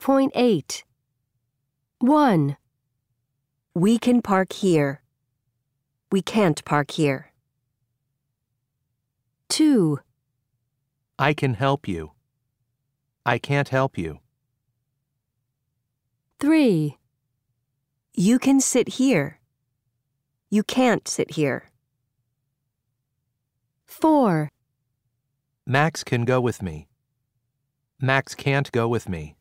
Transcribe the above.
8.8. 1, We can park here. We can't park here. 2, I can help you. I can't help you. 3, You can sit here. You can't sit here. 4, Max can go with me. Max can't go with me.